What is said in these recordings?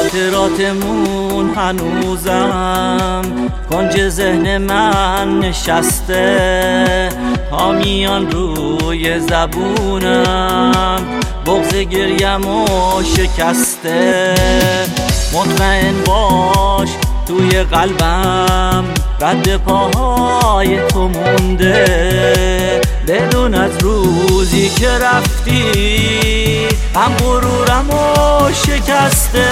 خاطراتمون هنوزم کنج ذهن من نشسته، تا میان روی زبونم بغض گریم و شکسته. مطمئن باش توی قلبم رد پاهای تو مونده، بدون از روزی که رفتی هم غرورم و شکسته.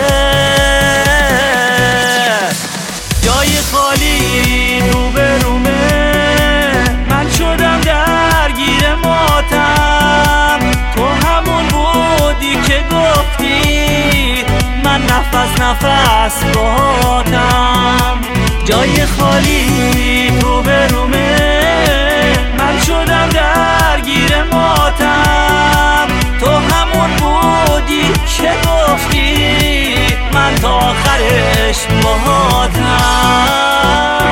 جای خالی روبرومه، من شدم درگیر ماتم. تو همون بودی که گفتی من نفس نفس باهاتم. جای خالی روبرومه، من شدم درگیر ماتم. تو همون بودی که گفتی من تا آخرش باهاتم.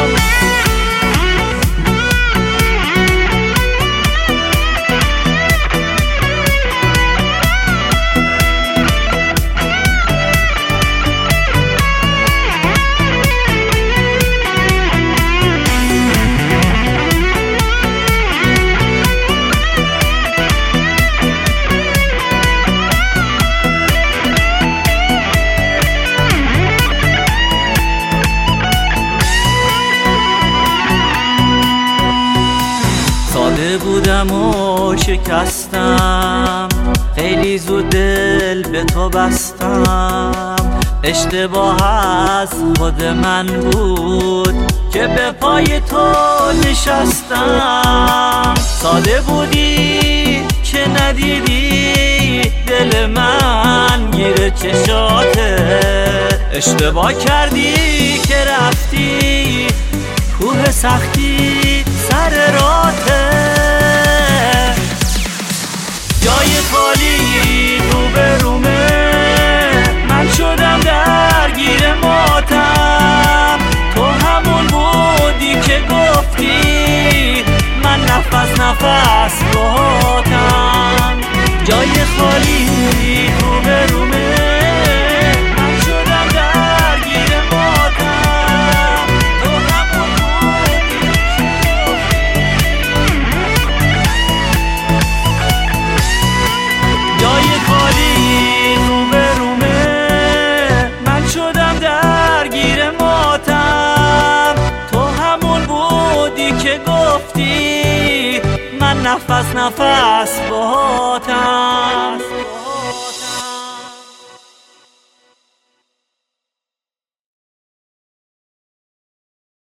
ساده بودم و شکستم، خیلی زود دل به تو بستم. اشتباه از خود من بود که به پای تو نشستم. ساده بودی که ندیدی دل من گیر چشاته. اشتباه کردی که رفتی کوه سختی سر راته. جای خالی روبرومه، من شدم درگیر ماتم. تو همون بودی که گفتی من نفس نفس باهاتم. جای خالی روبرومه، من شدم درگیر ماتم. تو همون بودی جای خالی روبرومه، من شدم درگیر ماتم. تو همون بودی که گفتی من نفس نفس باهاتم.